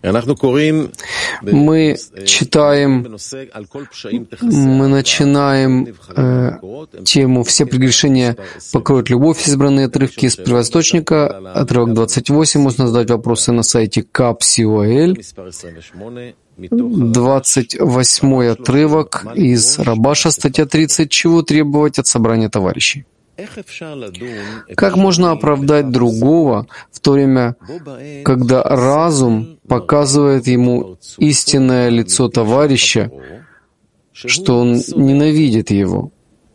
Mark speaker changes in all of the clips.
Speaker 1: Мы читаем, мы начинаем тему «Все прегрешения покроют любовь», избранные отрывки из первоисточника, отрывок 28, можно задать вопросы на сайте Кап.Сиоэль. 28 отрывок из Рабаша, статья 30, «Чего требовать от собрания товарищей?» Как можно оправдать другого в то время, когда разум показывает ему истинное лицо товарища, что он ненавидит его?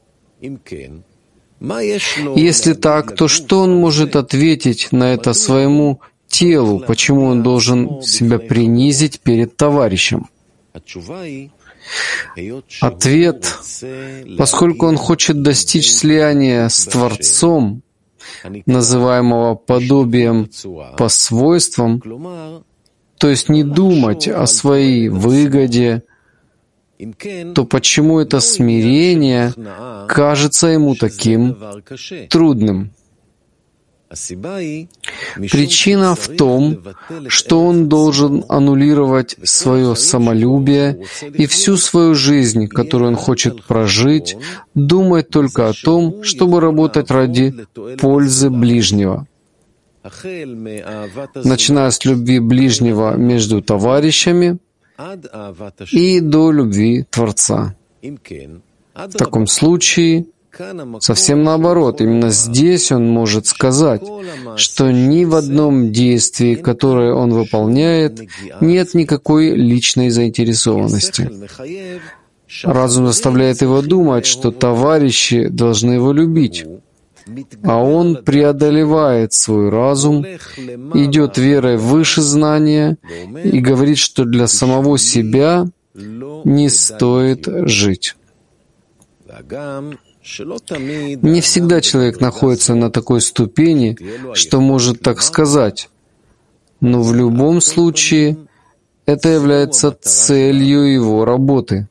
Speaker 1: Если так, то что он может ответить на это своему телу, почему он должен себя принизить перед товарищем? Ответ: поскольку он хочет достичь слияния с Творцом, называемого подобием по свойствам, то есть не думать о своей выгоде, то почему это смирение кажется ему таким трудным? Причина в том, что он должен аннулировать свое самолюбие и всю свою жизнь, которую он хочет прожить, думать только о том, чтобы работать ради пользы ближнего, начиная с любви ближнего между товарищами и до любви Творца. В таком случае совсем наоборот, именно здесь он может сказать, что ни в одном действии, которое он выполняет, нет никакой личной заинтересованности. Разум заставляет его думать, что товарищи должны его любить, а он преодолевает свой разум, идет верой выше знания и говорит, что для самого себя не стоит жить. Не всегда человек находится на такой ступени, что может так сказать, но в любом случае это является целью его работы.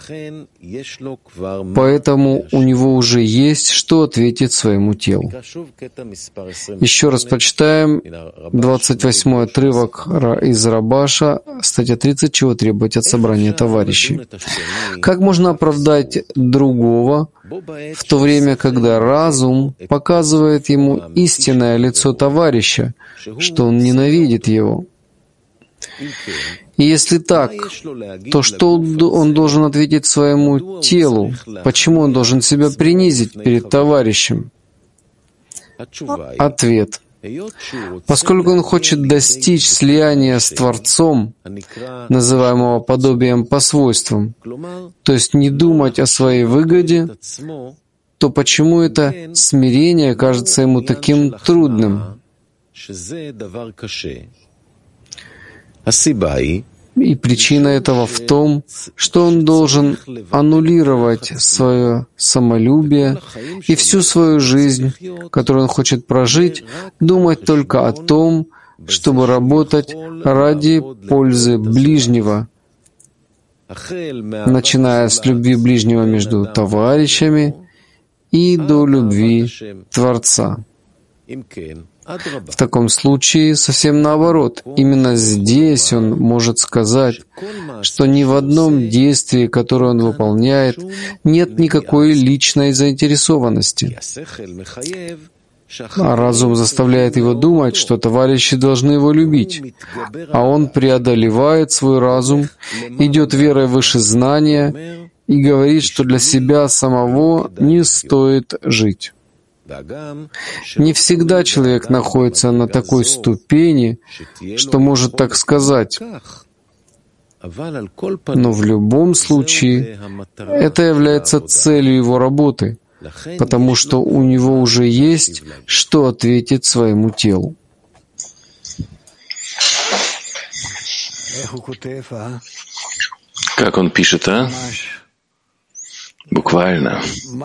Speaker 1: Поэтому у него уже есть, что ответить своему телу. Еще раз прочитаем 28-й отрывок из Рабаша, статья 30, «Чего требовать от собрания товарищей?» Как можно оправдать другого в то время, когда разум показывает ему истинное лицо товарища, что он ненавидит его? И если так, то что он должен ответить своему телу? Почему он должен себя принизить перед товарищем? Ответ: поскольку он хочет достичь слияния с Творцом, называемого подобием по свойствам, то есть не думать о своей выгоде, то почему это смирение кажется ему таким трудным? И причина этого в том, что он должен аннулировать свое самолюбие и всю свою жизнь, которую он хочет прожить, думать только о том, чтобы работать ради пользы ближнего, начиная с любви ближнего между товарищами и до любви Творца. В таком случае совсем наоборот. Именно здесь он может сказать, что ни в одном действии, которое он выполняет, нет никакой личной заинтересованности. А разум заставляет его думать, что товарищи должны его любить, а он преодолевает свой разум, идет верой выше знания и говорит, что для себя самого не стоит жить. Не всегда человек находится на такой ступени, что может так сказать. Но в любом случае это является целью его работы, потому что у него уже есть, что ответить своему телу.
Speaker 2: Как он пишет, а? Буквально.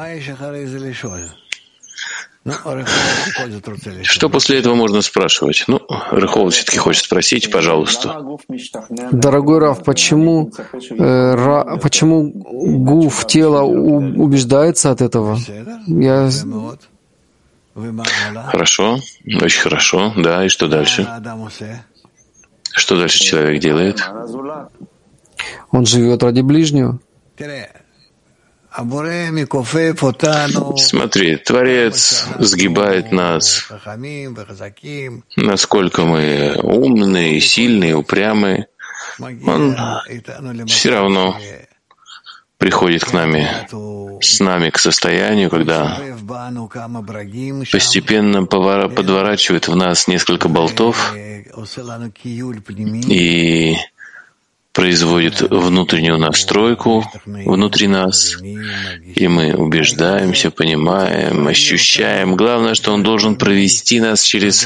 Speaker 2: Что после этого можно спрашивать? Рыхол все-таки хочет спросить, пожалуйста.
Speaker 1: Дорогой Рав, почему гуф, тело, убеждается от этого?
Speaker 2: Хорошо, очень хорошо. Да, и что дальше? Что дальше человек делает?
Speaker 1: Он живет ради ближнего.
Speaker 2: Смотри, Творец сгибает нас, насколько мы умные, сильные, упрямые. Он все равно приходит с нами к состоянию, когда постепенно подворачивает в нас несколько болтов и производит внутреннюю настройку внутри нас, и мы убеждаемся, понимаем, ощущаем. Главное, что он должен провести нас через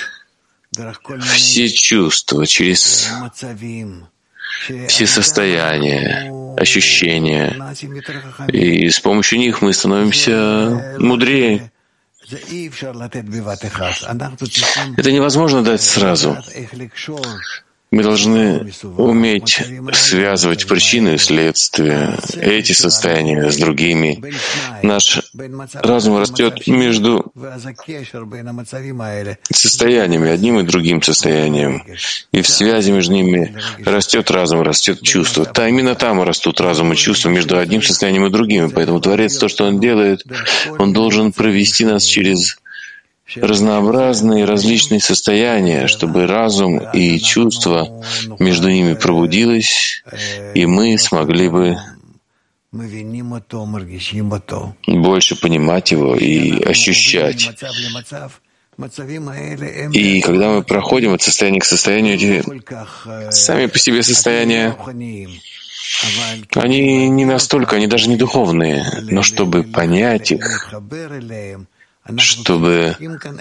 Speaker 2: все чувства, через все состояния, ощущения. И с помощью них мы становимся мудрее. Это невозможно дать сразу. Мы должны уметь связывать причины и следствия, эти состояния с другими. Наш разум растет между состояниями, одним и другим состоянием. И в связи между ними растет разум, растет чувство. Именно там растут разум и чувство между одним состоянием и другим. Поэтому Творец, то, что он делает, он должен провести нас через разнообразные различные состояния, чтобы разум и чувство между ними пробудилось, и мы смогли бы больше понимать его и ощущать. И когда мы проходим от состояния к состоянию, эти сами по себе состояния, они не настолько, они даже не духовные, но чтобы понять их, чтобы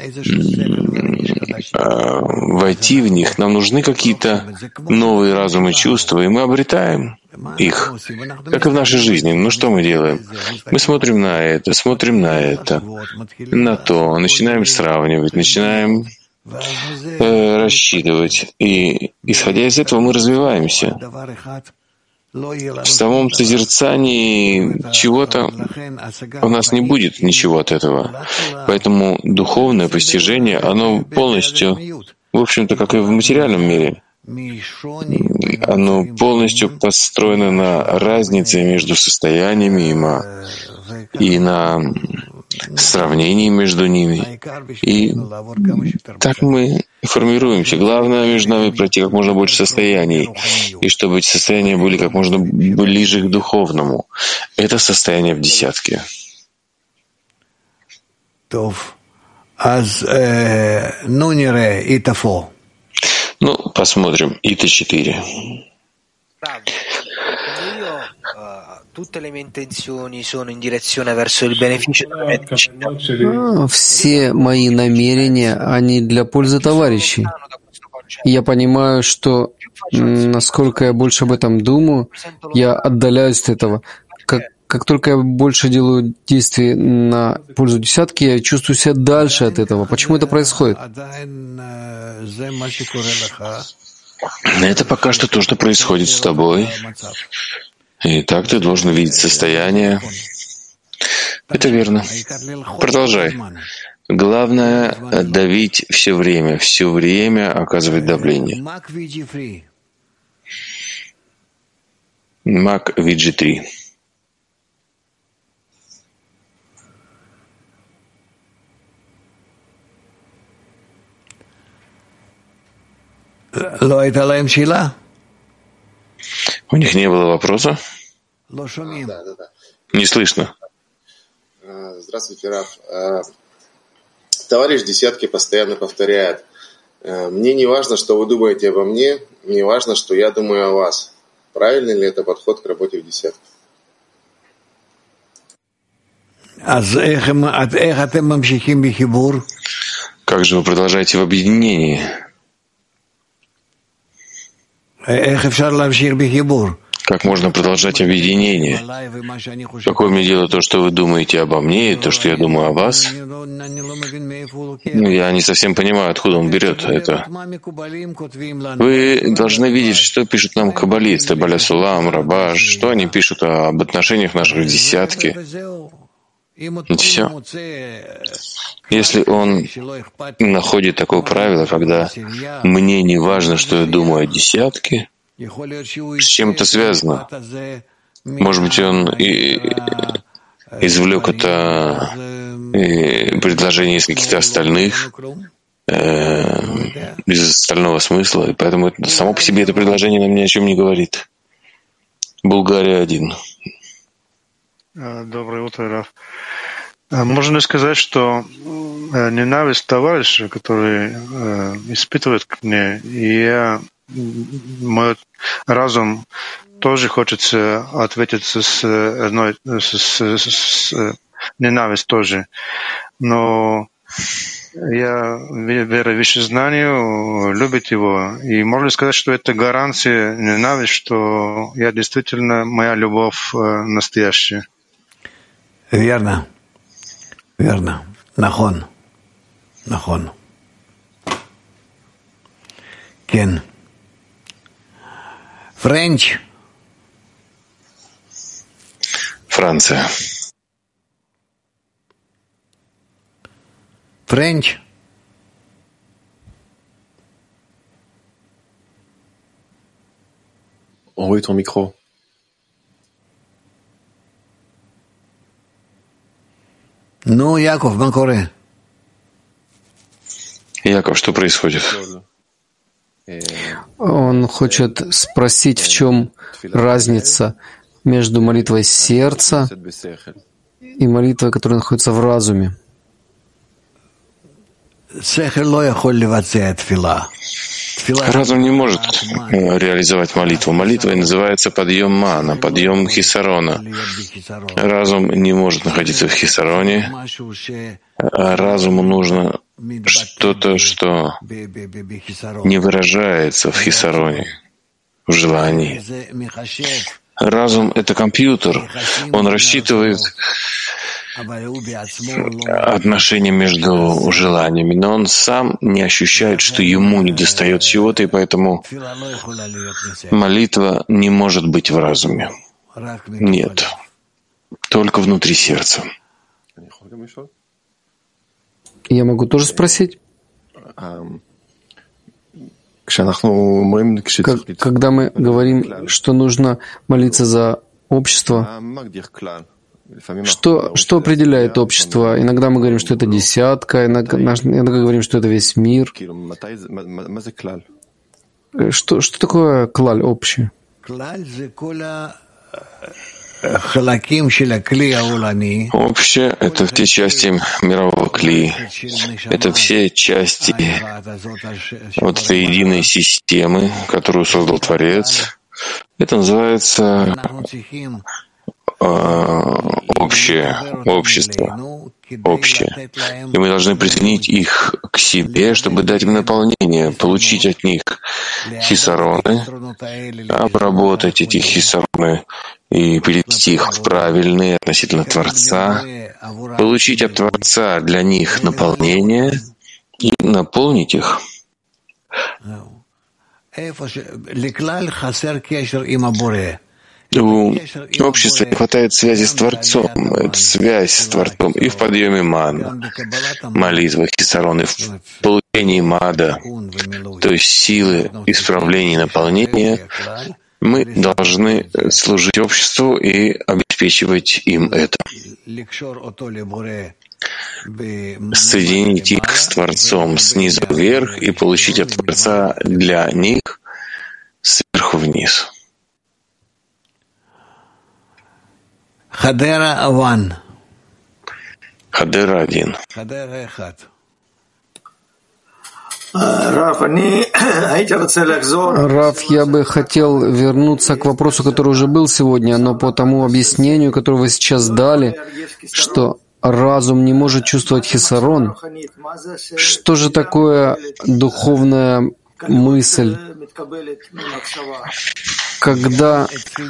Speaker 2: войти в них, нам нужны какие-то новые разумы и чувства, и мы обретаем их, как и в нашей жизни. Ну что мы делаем? Мы смотрим на это, на то, начинаем сравнивать, начинаем рассчитывать. И, исходя из этого, мы развиваемся. В самом созерцании чего-то у нас не будет ничего от этого. Поэтому духовное постижение, оно полностью, в общем-то, как и в материальном мире, оно полностью построено на разнице между состояниями и на сравнении между ними. И так мы формируемся. Главное между нами пройти как можно больше состояний, и чтобы эти состояния были как можно ближе к духовному. Это состояние в десятке. Ну, посмотрим. Ита 4.
Speaker 1: Все мои намерения, они для пользы товарищей. И я понимаю, что насколько я больше об этом думаю, я отдаляюсь от этого. Как только я больше делаю действий на пользу десятки, я чувствую себя дальше от этого. Почему это происходит?
Speaker 2: Это пока что то, что происходит с тобой. И так ты должен видеть состояние. Это верно. Продолжай. Главное — давить все время оказывать давление. Мак VG3. У них не было вопроса? Не слышно.
Speaker 3: Здравствуйте, Раф. Товарищ десятки постоянно повторяет: мне не важно, что вы думаете обо мне, мне важно, что я думаю о вас. Правильный ли это подход к работе в десятке?
Speaker 2: Как же вы продолжаете в объединении? Как можно продолжать объединение? Какое мне дело то, что вы думаете обо мне, и то, что я думаю о вас? Я не совсем понимаю, откуда он берет это. Вы должны видеть, что пишут нам каббалисты, Баля Сулам, Рабаш, что они пишут об отношениях наших в десятке. И все. Если он находит такое правило, когда мне не важно, что я думаю о десятке, с чем это связано? Может быть, он извлек это предложение из каких-то остальных, без остального смысла, и поэтому само по себе это предложение нам ни о чем не говорит. Булгария 1.
Speaker 4: Доброе утро, Раф. Можно сказать, что ненависть товарища, который испытывает ко мне, и мой разум тоже хочется ответить с ненависть тоже. Но я верю в вещезнанию, любит его. И можно сказать, что это гарантия ненависть, что я действительно, моя любовь настоящая.
Speaker 5: Верно. Верно. Нахон. Нахон. Кен. Френч.
Speaker 2: Франция.
Speaker 5: Френч.
Speaker 6: Envoie ton micro.
Speaker 5: Ну, Яков, Банкоре.
Speaker 2: Яков, что происходит?
Speaker 1: Он хочет спросить, в чем разница между молитвой сердца и молитвой, которая находится в разуме.
Speaker 2: Разум не может реализовать молитву. Молитвой называется подъем мана, подъем хисарона. Разум не может находиться в хисароне, а разуму нужно что-то, что не выражается в хисароне, в желании. Разум — это компьютер. Он рассчитывает отношения между желаниями, но он сам не ощущает, что ему недостает чего-то, и поэтому молитва не может быть в разуме. Нет, только внутри сердца.
Speaker 1: Я могу тоже спросить? Когда мы говорим, что нужно молиться за общество, что определяет общество? Иногда мы говорим, что это десятка, иногда говорим, что это весь мир. Что такое клаль общий?
Speaker 2: Общее — это все части мирового кли, это все части вот этой единой системы, которую создал Творец. Это называется общее, общество, общее. И мы должны присоединить их к себе, чтобы дать им наполнение, получить от них хисароны, обработать эти хисароны и перевести их в правильные относительно Творца, получить от Творца для них наполнение и наполнить их. У общества не хватает связи с Творцом. Это связь с Творцом и в подъеме мана, молитвах хисарон, и в получении мада, то есть силы исправления и наполнения. Мы должны служить обществу и обеспечивать им это. Соединить их с Творцом снизу вверх и получить от Творца для них сверху вниз.
Speaker 5: Хадера 1.
Speaker 2: Хадера 1.
Speaker 1: Раф, я бы хотел вернуться к вопросу, который уже был сегодня, но по тому объяснению, которое вы сейчас дали, что разум не может чувствовать хисарон. Что же такое духовная мысль, когда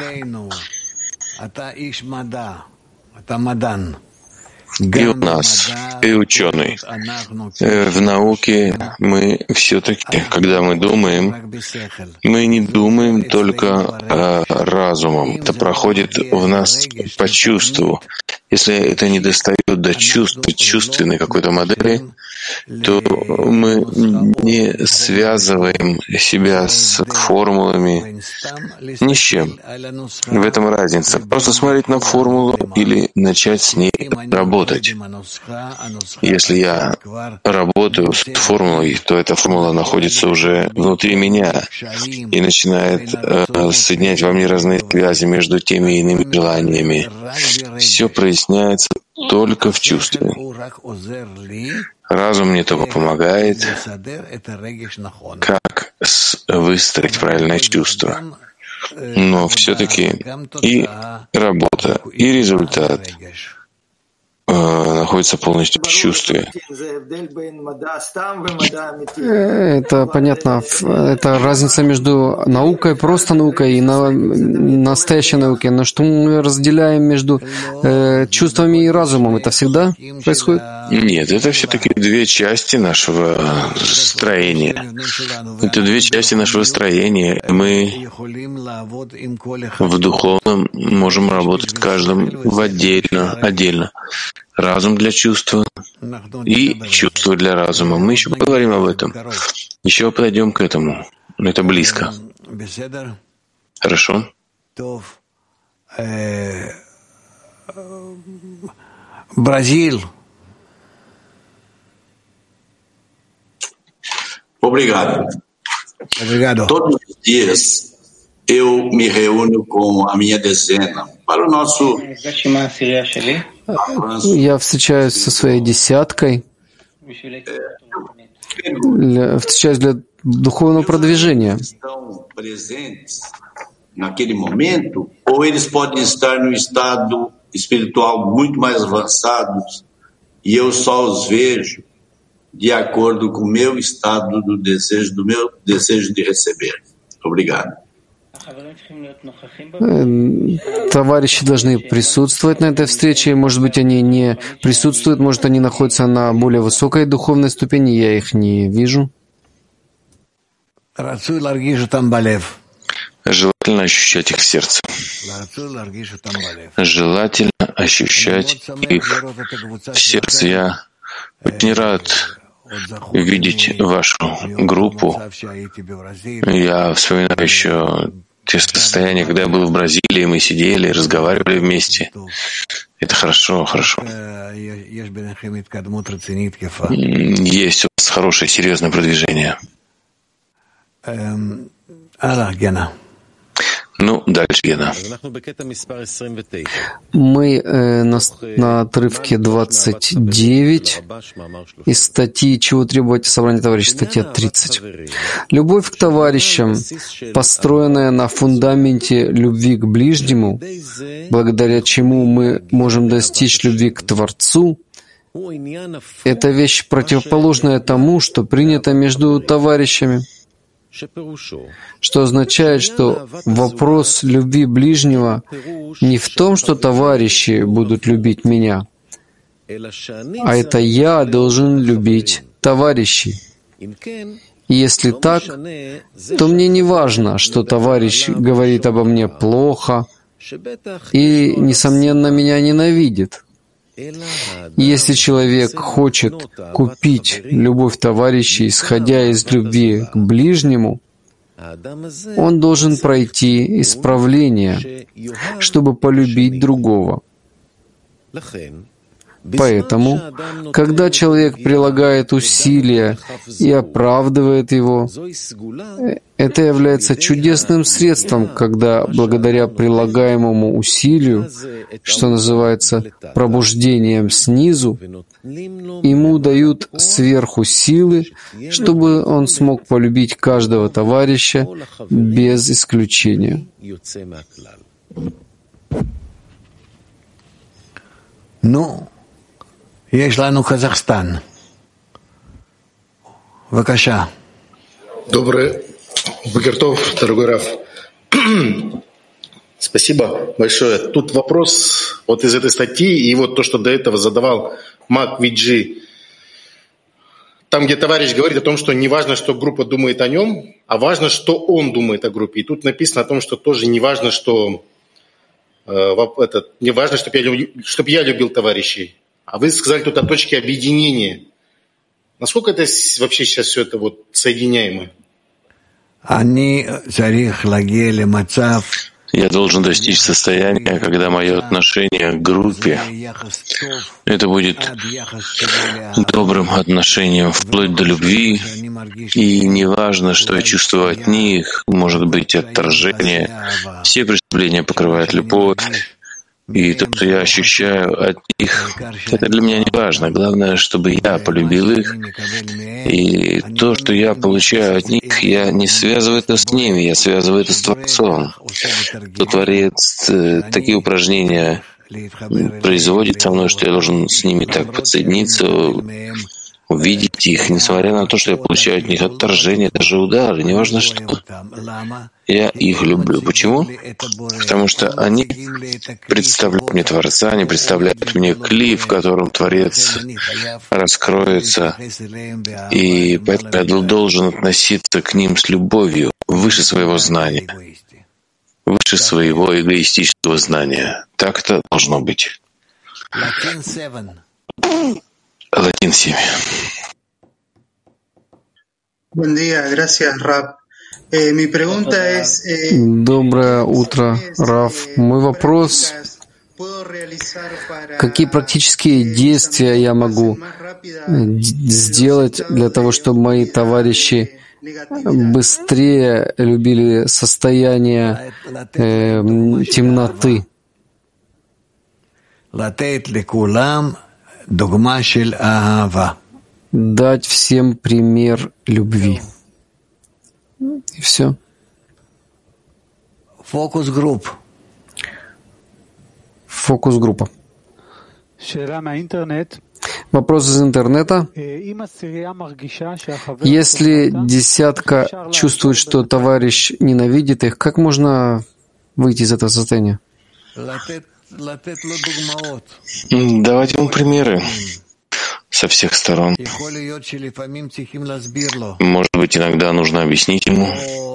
Speaker 2: и у нас, и ученый. В науке мы все-таки, когда мы думаем, мы не думаем только разумом. Это проходит в нас по чувству. Если это не достает до чувственной какой-то модели, то мы не связываем себя с формулами ни с чем. В этом разница. Просто смотреть на формулу или начать с ней работать. Если я работаю с формулой, то эта формула находится уже внутри меня и начинает соединять во мне разные связи между теми и иными желаниями. Все проясняется только в чувстве. Разум мне только помогает, как выстроить правильное чувство. Но все-таки и работа, и результат находится полностью в чувстве.
Speaker 1: Это понятно. Это разница между наукой, просто наукой и настоящей наукой. Но что мы разделяем между чувствами и разумом? Это всегда происходит?
Speaker 2: Нет, это все-таки две части нашего строения. Это две части нашего строения. Мы в духовном можем работать с каждым отдельно. Разум для чувства и чувство для разума. Мы еще поговорим об этом. Еще подойдем к этому. Это близко. Хорошо?
Speaker 5: Brasil.
Speaker 6: Obrigado. Todos os dias eu me reúno com a minha dezena para o nosso
Speaker 1: Я встречаюсь со своей десяткой, встречаюсь для духовного продвижения.
Speaker 6: Naquele momento, ou eles podem estar num estado espiritual muito mais avançado e eu só os vejo de acordo com o meu estado do meu desejo de receber. Obrigado.
Speaker 1: Товарищи должны присутствовать на этой встрече. Может быть, они не присутствуют, может, они находятся на более высокой духовной ступени, я их не вижу.
Speaker 2: Желательно ощущать их в сердце. Желательно ощущать их в сердце. Я очень рад видеть вашу группу. Я вспоминаю еще те состояния, когда я был в Бразилии, мы сидели, разговаривали вместе. Это хорошо. Есть у вас хорошее, серьезное продвижение. Ну, дальше, Гена.
Speaker 1: Мы на отрывке 29 из статьи «Чего требовать собрания товарищей», статья 30. Любовь к товарищам, построенная на фундаменте любви к ближнему, благодаря чему мы можем достичь любви к Творцу, это вещь противоположная тому, что принято между товарищами. Что означает, что вопрос любви ближнего не в том, что товарищи будут любить меня, а это я должен любить товарищей. И если так, то мне не важно, что товарищ говорит обо мне плохо и, несомненно, меня ненавидит. Если человек хочет купить любовь товарищей, исходя из любви к ближнему, он должен пройти исправление, чтобы полюбить другого. Поэтому, когда человек прилагает усилия и оправдывает его, это является чудесным средством, когда благодаря прилагаемому усилию, что называется пробуждением снизу, ему дают сверху силы, чтобы он смог полюбить каждого товарища без исключения.
Speaker 5: יש לנו קזחסטן. בבקשה.
Speaker 3: Добрый Бокертов, дорогой Раф. Спасибо большое. Тут вопрос вот из этой статьи и вот то, что до этого задавал Мак Виджи. Там, где товарищ говорит о том, что не важно, что группа думает о нем, а важно, что он думает о группе. И тут написано о том, что тоже не важно, что
Speaker 7: Мне важно, чтобы я любил товарищей. А вы сказали тут о точке объединения. Насколько это вообще сейчас все это вот соединяемо?
Speaker 2: Я должен достичь состояния, когда мое отношение к группе это будет добрым отношением вплоть до любви, и неважно, что я чувствую от них, может быть отторжение, все преступления покрывает любовь, и то, что я ощущаю от них, это для меня не важно. Главное, чтобы я полюбил их, и то, что я получаю от них, я не связываю это с ними, я связываю это с Творцом. То Творец такие упражнения производит со мной, что я должен с ними так подсоединиться, увидеть их, несмотря на то, что я получаю от них отторжение, даже удары, неважно что. Я их люблю. Почему? Потому что они представляют мне Творца, они представляют мне клей, в котором Творец раскроется, и поэтому я должен относиться к ним с любовью, выше своего знания, выше своего эгоистического знания. Так это должно быть. Латин 7.
Speaker 8: Buen día, gracias, Rab. Mi pregunta es,
Speaker 1: Доброе утро, Рав. Мой вопрос: какие практические действия я могу сделать для того, чтобы мои товарищи быстрее любили состояние темноты? Дать всем пример любви. И все. Фокус-группа. Вопрос из интернета. Если десятка чувствует, что товарищ ненавидит их, как можно выйти из этого состояния?
Speaker 2: Давать ему примеры со всех сторон. Может быть, иногда нужно объяснить ему.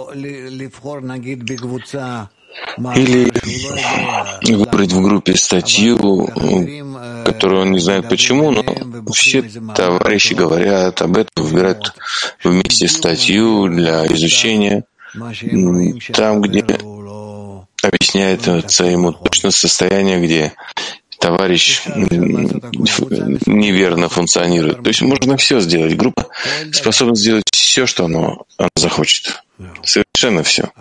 Speaker 2: Или выбрать в группе статью, которую он не знает почему, но все товарищи говорят об этом, выбирают вместе статью для изучения, там, где объясняется ему точно состояние, где товарищ неверно функционирует. То есть можно все сделать. Группа способна сделать все, что она захочет. Совершенно все.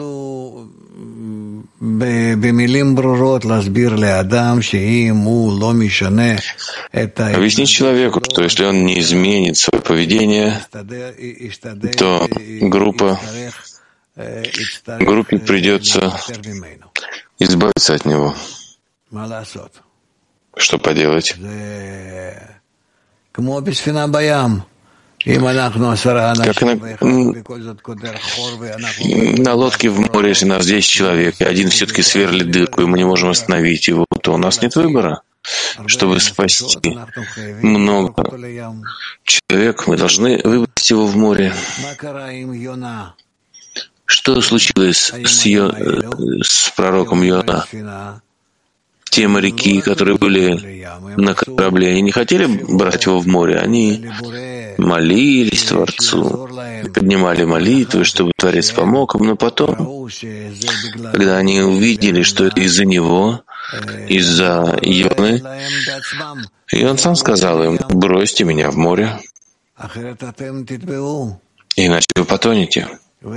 Speaker 2: Объяснить человеку, что если он не изменит свое поведение, то группе придется избавиться от него. Что поделать? Как на лодке в море, если нас 10 человек, и один все-таки сверлит дырку, и мы не можем остановить его, то у нас нет выбора. Чтобы спасти много человек, мы должны выбросить его в море. Что случилось с пророком Йона? Те моряки, которые были на корабле, они не хотели брать его в море, они молились Творцу, поднимали молитвы, чтобы Творец помог им, но потом, когда они увидели, что это из-за него, из-за Йоны, и он сам сказал им: бросьте меня в море, иначе вы потонете.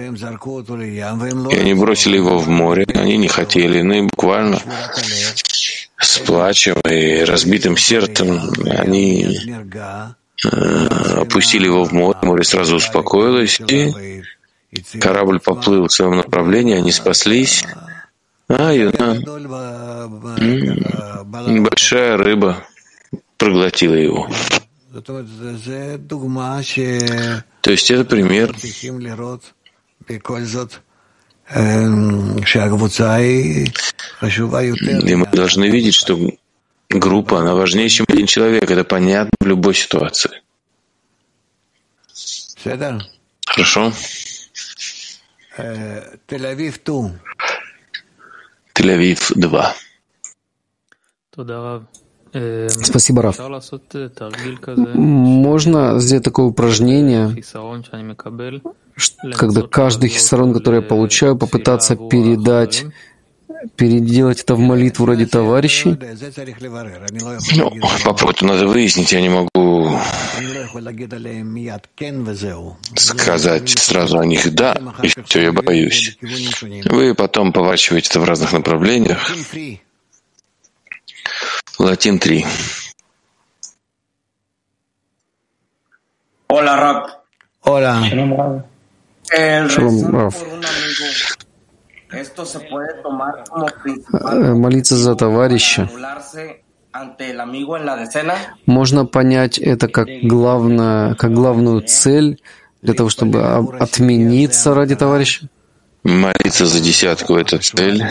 Speaker 2: И они бросили его в море, они не хотели, ну и буквально с плачем и разбитым сердцем они опустили его в море, море сразу успокоилось, и корабль поплыл в своем направлении, они спаслись, а Йона, большая рыба проглотила его. То есть это пример, и мы должны видеть, что группа, она важнее, чем один человек. Это понятно в любой ситуации. Хорошо? Тель-Авив 2.
Speaker 1: Спасибо, Рав. Можно сделать такое упражнение, когда каждый хисарон, который я получаю, попытаться переделать это в молитву ради товарищей?
Speaker 2: Попробуйте, надо выяснить, я не могу сказать сразу о них «да», и все, я боюсь. Вы потом поворачиваете это в разных направлениях. Латин 3.
Speaker 9: Hola, Rab.
Speaker 5: Hola.
Speaker 1: Шалом, Рав. Молиться за товарища. Можно понять это как главную цель для того, чтобы отмениться ради товарища?
Speaker 2: Молиться за десятку — это цель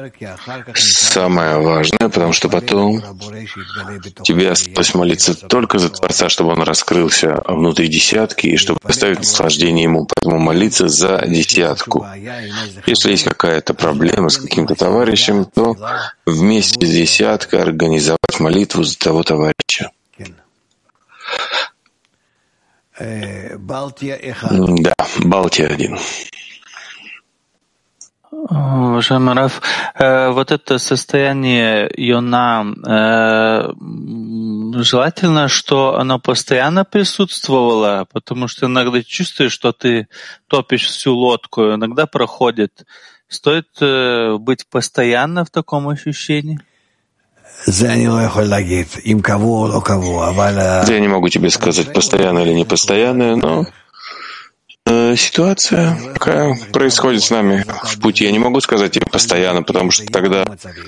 Speaker 2: самая важная, потому что потом тебе осталось молиться только за Творца, чтобы он раскрылся внутри десятки и чтобы поставить наслаждение ему. Поэтому молиться за десятку. Если есть какая-то проблема с каким-то товарищем, то вместе с десяткой организовать молитву за того товарища. Да, Балтия 1.
Speaker 10: Уважаемый Рав, вот это состояние Йона, желательно, что оно постоянно присутствовало, потому что иногда чувствуешь, что ты топишь всю лодку, иногда проходит. Стоит быть постоянно в таком ощущении?
Speaker 2: Я не могу тебе сказать, постоянно или не постоянно, но ситуация какая происходит с нами в пути. Я не могу сказать тебе постоянно, потому что тогда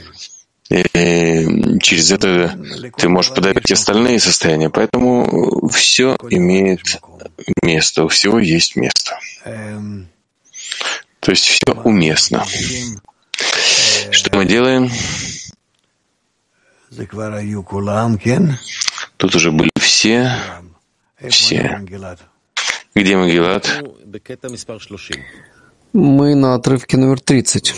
Speaker 2: через это ты можешь подавить остальные состояния. Поэтому все имеет место, у всего есть место. То есть все уместно. Что мы делаем? Тут уже были все. Где Магилат?
Speaker 1: Мы на отрывке номер 30.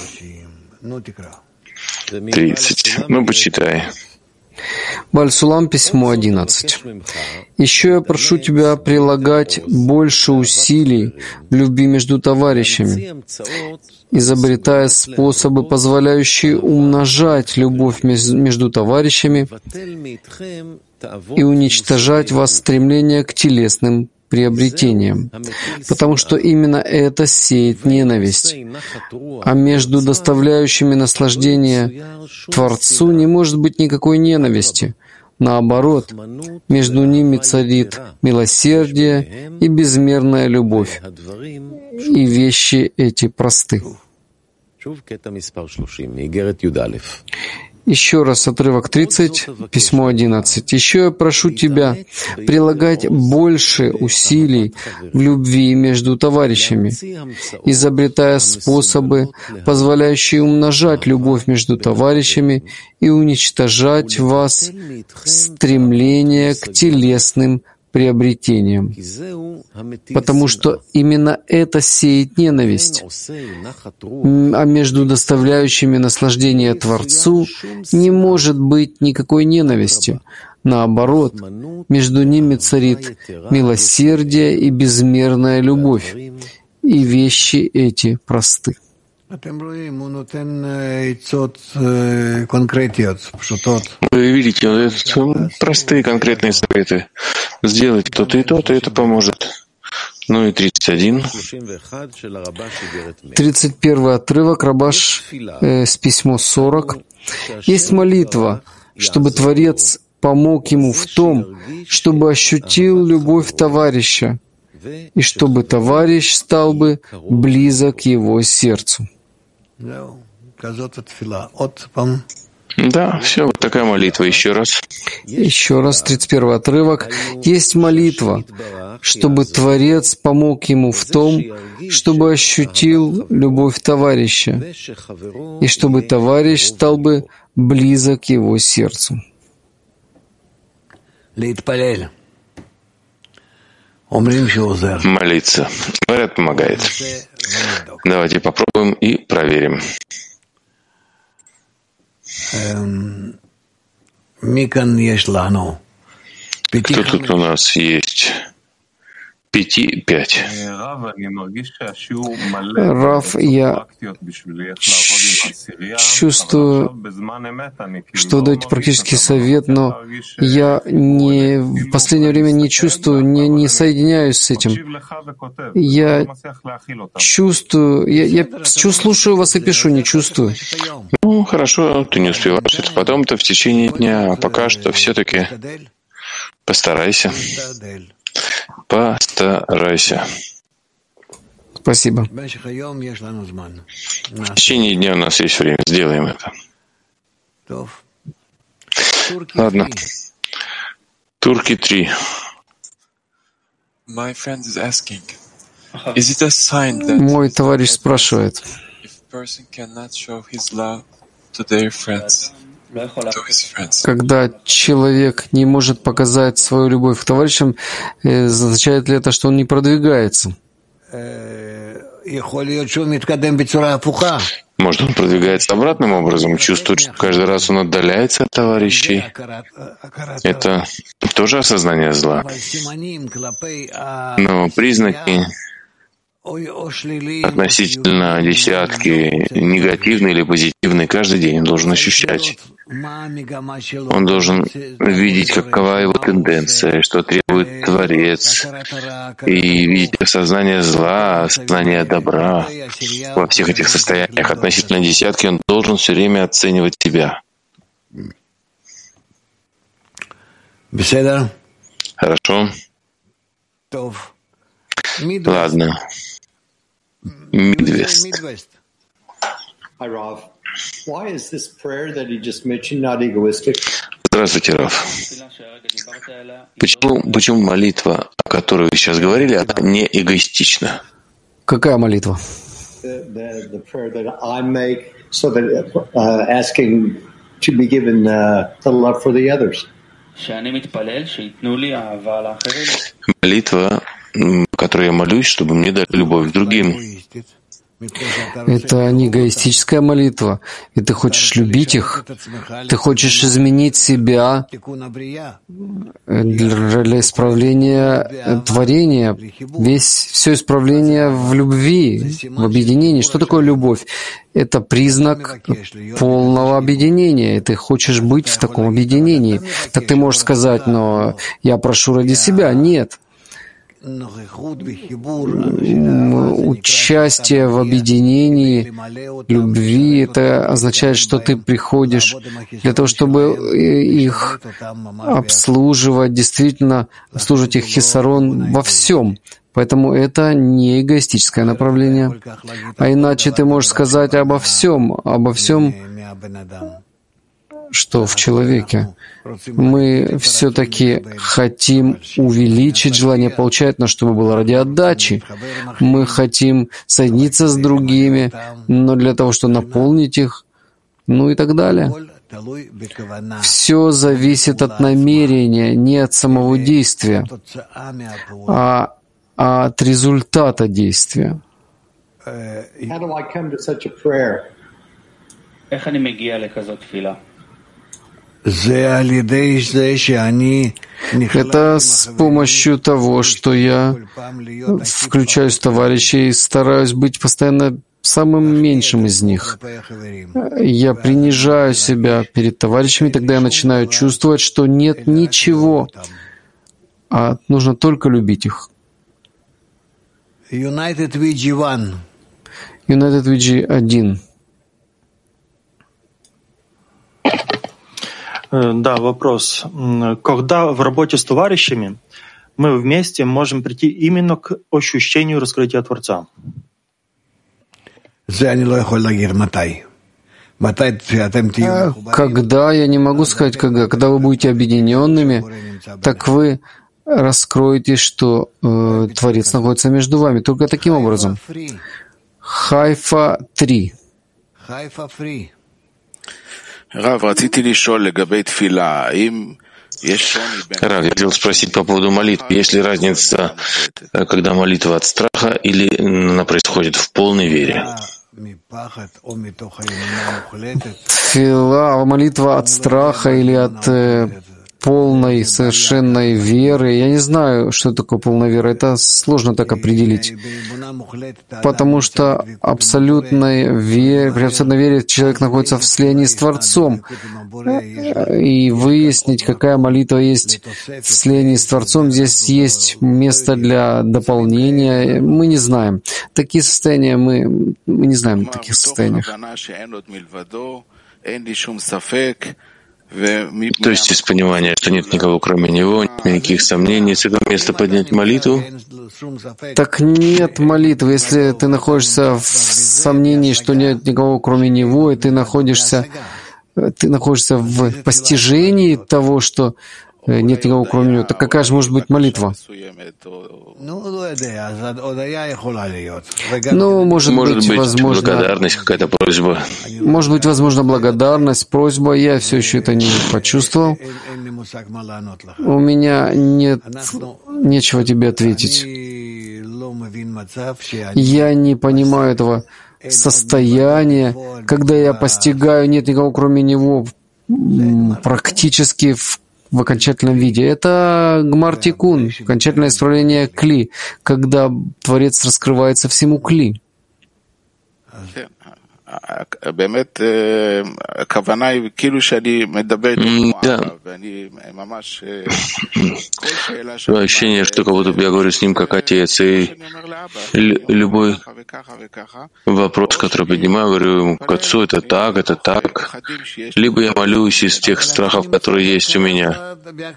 Speaker 2: 30. Ну, почитай.
Speaker 1: Баль-Сулам, письмо 11. «Еще я прошу тебя прилагать больше усилий в любви между товарищами, изобретая способы, позволяющие умножать любовь между товарищами и уничтожать вас стремление к телесным приобретением, потому что именно это сеет ненависть. А между доставляющими наслаждение Творцу не может быть никакой ненависти. Наоборот, между ними царит милосердие и безмерная любовь. И вещи эти просты». Еще раз отрывок 30, письмо 11. «Еще я прошу тебя прилагать больше усилий в любви между товарищами, изобретая способы, позволяющие умножать любовь между товарищами и уничтожать в вас стремление к телесным приобретениям, потому что именно это сеет ненависть. А между доставляющими наслаждение Творцу не может быть никакой ненависти. Наоборот, между ними царит милосердие и безмерная любовь, и вещи эти просты».
Speaker 2: Вы видите, простые конкретные советы. Сделать то-то и то-то, это поможет. Ну и 31.
Speaker 1: 31 отрывок, Рабаш, с письмо 40. «Есть молитва, чтобы Творец помог ему в том, чтобы ощутил любовь товарища, и чтобы товарищ стал бы близок его сердцу».
Speaker 2: Да, все, вот такая молитва. Еще раз.
Speaker 1: Еще раз, 31 отрывок. «Есть молитва, чтобы Творец помог ему в том, чтобы ощутил любовь товарища, и чтобы товарищ стал бы близок его сердцу».
Speaker 2: Молиться. Говорят, помогает. Давайте попробуем и проверим. Кто тут у нас есть? 5.
Speaker 1: Рав, я чувствую, что даете практический совет, но я в последнее время не чувствую, не соединяюсь с этим. Я чувствую, я слушаю вас и пишу, не чувствую.
Speaker 2: Ну, хорошо, ты не успеваешь. Это потом-то в течение дня, а пока что все-таки постарайся. Постарайся.
Speaker 1: Спасибо.
Speaker 2: В течение дня у нас есть время. Сделаем это. Ладно. Турки 3.
Speaker 1: Мой товарищ спрашивает, когда человек не может показать свою любовь к товарищам, означает ли это, что он не продвигается?
Speaker 2: Может, он продвигается обратным образом, чувствует, что каждый раз он отдаляется от товарищей. Это тоже осознание зла. Но признаки относительно десятки, негативные или позитивные, каждый день он должен ощущать. Он должен видеть, какова его тенденция, что требует Творец, и видеть осознание зла, осознание добра. Во всех этих состояниях относительно десятки он должен все время оценивать себя. Хорошо? Ладно. Midwest. Здравствуйте, Рав. Почему молитва, о которой вы сейчас говорили, она не эгоистична?
Speaker 1: Какая молитва?
Speaker 2: Молитва, которой я молюсь, чтобы мне дали любовь к другим.
Speaker 1: Это не эгоистическая молитва, и ты хочешь любить их, ты хочешь изменить себя для исправления творения. Все исправление в любви, в объединении. Что такое любовь? Это признак полного объединения, и ты хочешь быть в таком объединении. Так ты можешь сказать, но я прошу ради себя. Нет. Участие в объединении любви — это означает, что ты приходишь для того, чтобы их обслуживать, действительно обслуживать их хисарон во всем. Поэтому это не эгоистическое направление. А иначе ты можешь сказать обо всем, что в человеке. Мы все-таки хотим увеличить желание получать, но чтобы было ради отдачи. Мы хотим соединиться с другими, но для того, чтобы наполнить их, ну и так далее. Все зависит от намерения, не от самого действия, а от результата действия. Это с помощью того, что я включаюсь в товарищей и стараюсь быть постоянно самым меньшим из них. Я принижаю себя перед товарищами, тогда я начинаю чувствовать, что нет ничего, а нужно только любить их. United VG 1.
Speaker 9: Да, вопрос. Когда в работе с товарищами мы вместе можем прийти именно к ощущению раскрытия Творца?
Speaker 1: Когда, я не могу сказать, когда вы будете объединенными, так вы раскроете, что Творец находится между вами. Только таким образом. Хайфа 3.
Speaker 2: Рав, я хотел спросить по поводу молитвы. Есть ли разница, когда молитва от страха или она происходит в полной вере?
Speaker 1: тфила, молитва от страха или от полной, совершенной веры. Я не знаю, что такое полная вера. Это сложно так определить. Потому что при абсолютной вере человек находится в слиянии с Творцом. И выяснить, какая молитва есть в слиянии с Творцом, здесь есть место для дополнения. Мы не знаем. Такие состояния мы не знаем в таких состояниях.
Speaker 2: То есть из понимания, что нет никого кроме него, нет никаких сомнений, с этого места поднять молитву?
Speaker 1: Так нет молитвы, если ты находишься в сомнении, что нет никого кроме него, и ты находишься в постижении того, что нет никого кроме него, так какая же может быть молитва? Ну, может быть, возможно,
Speaker 2: благодарность, какая-то просьба.
Speaker 1: Может быть, возможно, благодарность, просьба. Я все еще это не почувствовал. У меня нечего тебе ответить. Я не понимаю этого состояния, когда я постигаю, нет никого кроме него, практически в окончательном виде. Это гмар-тикун, окончательное исправление кли, когда Творец раскрывается всему кли.
Speaker 2: Да. Ощущение, что как будто я говорю с ним как отец, и любой вопрос, который поднимаю, говорю ему к отцу, это так. Либо я молюсь из тех страхов, которые есть у меня.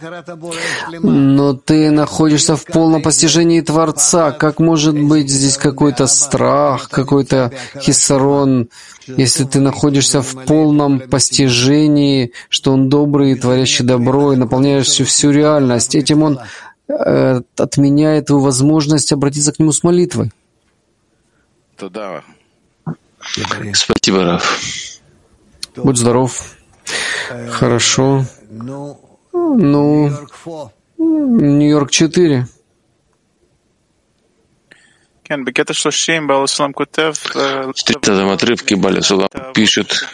Speaker 1: Но ты находишься в полном постижении Творца. Как может быть здесь какой-то страх, какой-то хисарон, если ты находишься в полном постижении, что Он добрый, творящий добро, и наполняешь всю реальность? Этим Он отменяет твою возможность обратиться к Нему с молитвой.
Speaker 2: Спасибо, Рав.
Speaker 1: Будь здоров. Хорошо. Ну, Нью-Йорк 4.
Speaker 2: В 30-м отрывке Бааль Сулам пишет,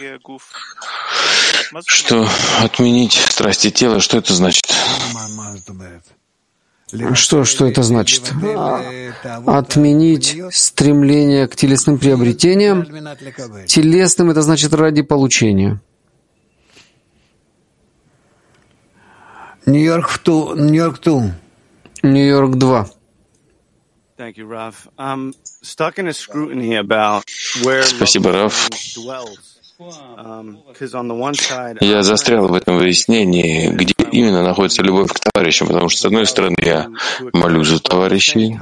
Speaker 2: что отменить страсти тела, что это значит?
Speaker 1: Что это значит? Отменить стремление к телесным приобретениям. Телесным — это значит ради получения. Нью-Йорк 2.
Speaker 2: Спасибо, Рав. Я застрял в этом выяснении, где именно находится любовь к товарищам, потому что, с одной стороны, я молюсь за товарищей,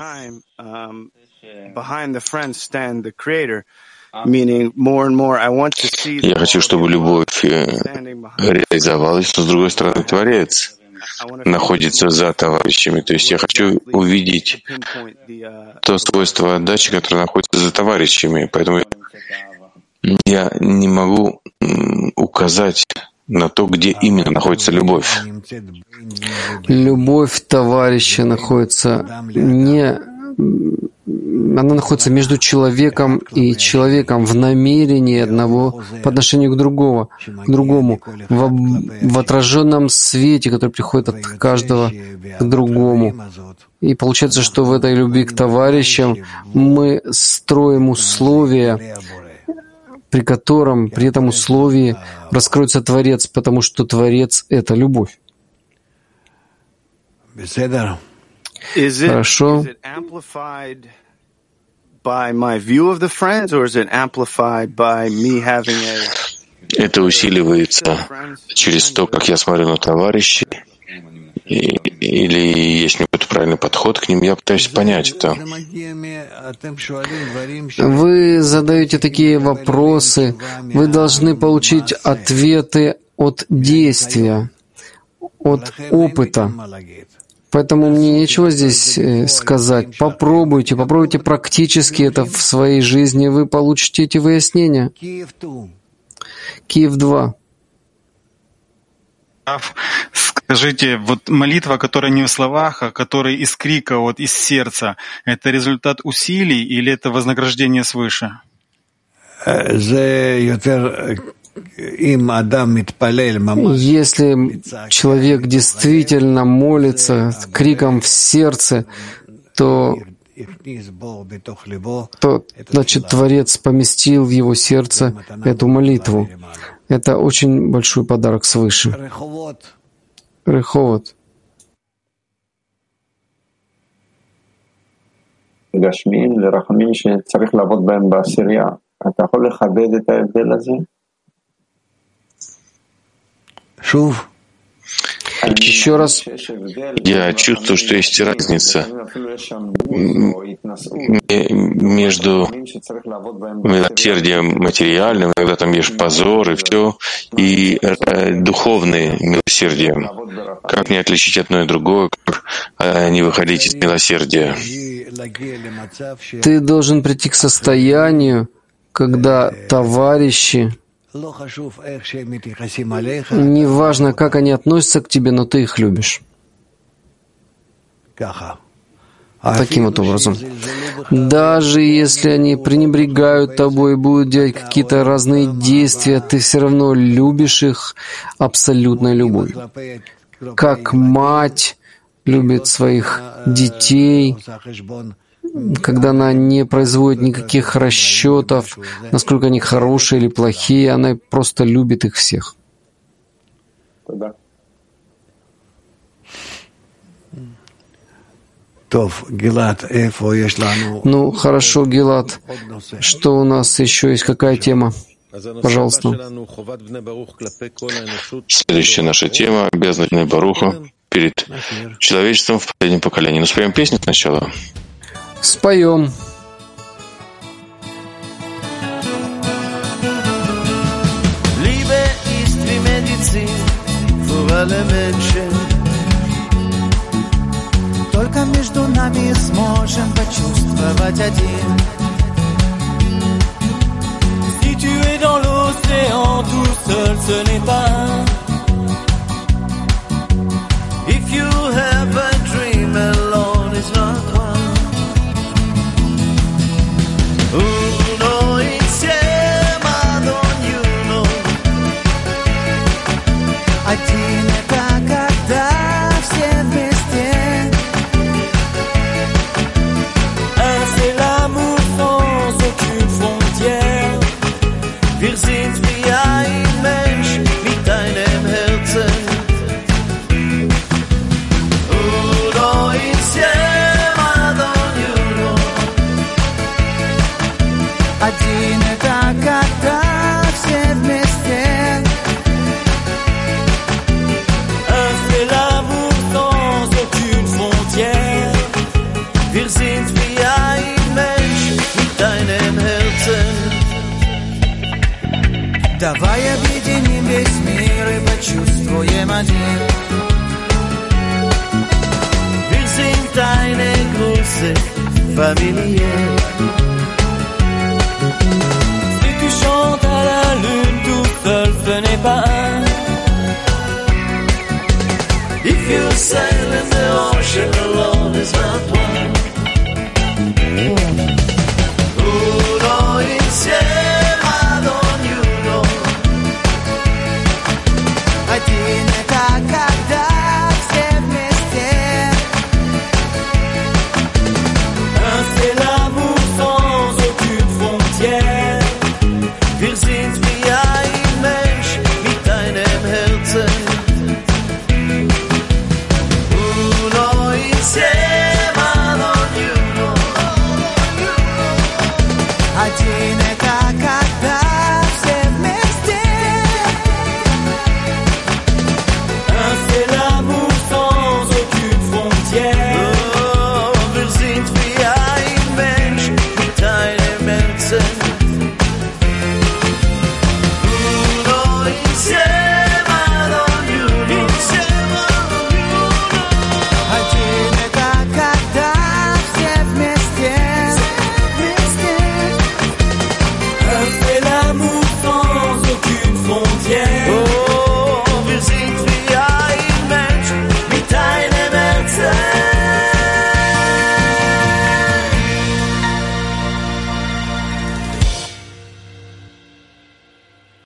Speaker 2: я хочу, чтобы любовь реализовалась, но, с другой стороны, Творец находится за товарищами. То есть я хочу увидеть то свойство отдачи, которое находится за товарищами. Поэтому я не могу указать на то, где именно находится любовь.
Speaker 1: Любовь товарища находится она находится между человеком и человеком в намерении одного по отношению к другому, в отраженном свете, который приходит от каждого к другому. И получается, что в этой любви к товарищам мы строим условия, при этом условии раскроется Творец, потому что Творец — это любовь. Хорошо.
Speaker 2: Это усиливается через то, как я смотрю на товарищей, или есть какой-то правильный подход к ним. Я пытаюсь понять это.
Speaker 1: Вы задаете такие вопросы, вы должны получить ответы от действия, от опыта. Поэтому мне нечего здесь сказать. Попробуйте практически это в своей жизни, вы получите эти выяснения. Киев 2.
Speaker 11: Скажите, вот молитва, которая не в словах, а которая из крика, из сердца, это результат усилий или это вознаграждение свыше?
Speaker 1: Если человек действительно молится криком в сердце, то значит, Творец поместил в его сердце эту молитву. Это очень большой подарок свыше. Реховод.
Speaker 12: גשמיים לרחמים שצריך לעבוד בהם בעשירייה. אתה יכול לחדד את ההבדל הזה?
Speaker 5: שוב.
Speaker 1: Еще раз.
Speaker 2: Я чувствую, что есть разница между милосердием материальным, иногда там есть позор и все, и духовным милосердием. Как не отличить одно и другое, как не выходить из милосердия?
Speaker 1: Ты должен прийти к состоянию, когда товарищи, неважно, как они относятся к тебе, но ты их любишь. Таким вот образом. Даже если они пренебрегают тобой и будут делать какие-то разные действия, ты все равно любишь их абсолютной любовью. Как мать любит своих детей, когда она не производит никаких расчетов, насколько они хорошие или плохие, она просто любит их всех. Ну, хорошо, Гилад. Что у нас еще есть? Какая тема? Пожалуйста.
Speaker 2: Следующая наша тема — обязанность Бней Баруха перед человечеством в последнем поколении. Ну, споем песню сначала.
Speaker 1: Споем.
Speaker 13: Только между нами сможем почувствовать один. Si tu es dans l'océan, tout seul ce n'est pas. If you have a dream, alone is not one. Uno insieme ad ognuno. Один это когда все вместе. Un c'est l'amour sans aucune frontière. Wir sind wie ein Mensch mit einem Herzen. Uno insieme ad ognuno. Один это когда все вместе. Un c'est l'amour sans aucune frontière. Wir sind wie ein Mensch mit einem Herzen. Давай объединим весь мир и почувствуем один. Wir sind eine große Familie.